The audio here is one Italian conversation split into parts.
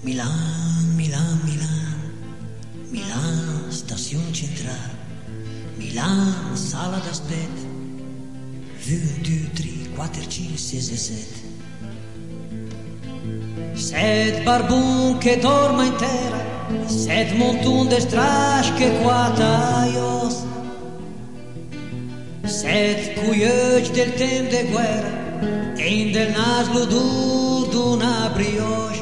Milan, Milan, Milan, Milan, station centrale, Milan, sala d'aspetto, 1, 2, 3, 4, 5, 6 e 7. 7 barbun che dorma in terra, 7 montun de strash che quataios, 7 cuiegi del tempo de guerra e in del naslo dur d'una brioche.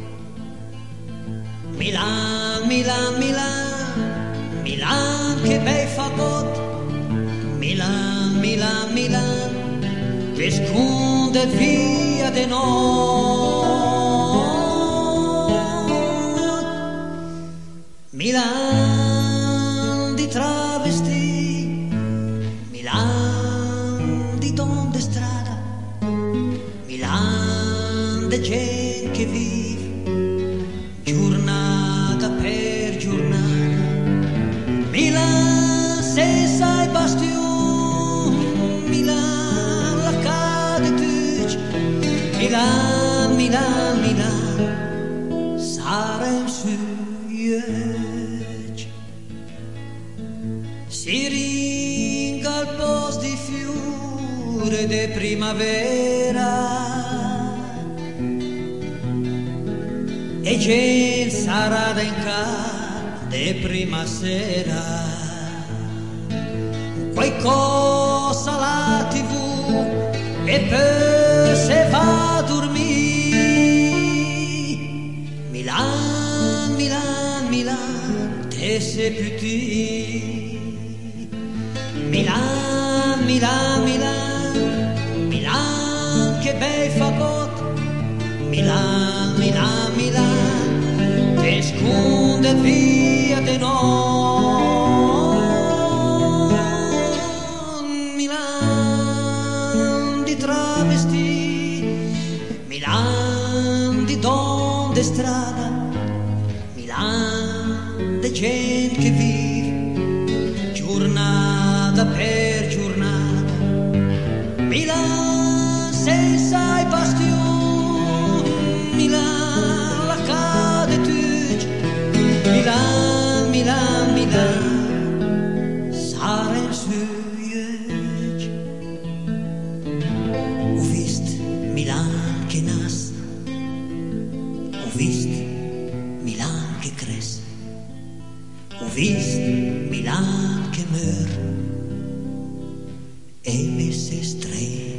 Milan, Milan, Milan, Milan che bei fagot, Milan, Milan, Milan, che sconde via de Milan di travesti, Milan di don de strada, Milan de gente che vive giornata per giornata, Milan senza i bastion, Milan la cade tuc, Milan, Milan, Milan, sarem su. Si ringa al posto di fiore de primavera e gente sarà da in casa de prima sera, qualcosa la TV e poi se va a dormire. Milan, Milan, Milan, te sei più ti. Milan, Milan, Milan, Milan, che bei fagot, Milan, Milan, Milan, che sconde via de Milan di travesti, Milan di don de strada, Milan de gente che vive giornata per giornata, Milan senza i bastion, Milan la cade tuc, Milan, Milan, Milan, sarem suiec. Ho vist Milan che nas, ho vist Milan che cres, ho vist Milan che meur e me se strenge.